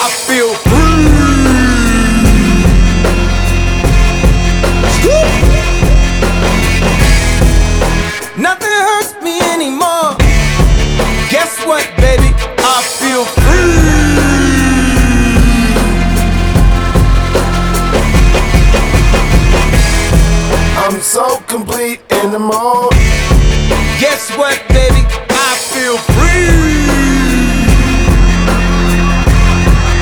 I feel free. Nothing hurts me anymore. Guess what, baby? I feel free. I'm so complete in the mode. Guess what, baby? I feel free.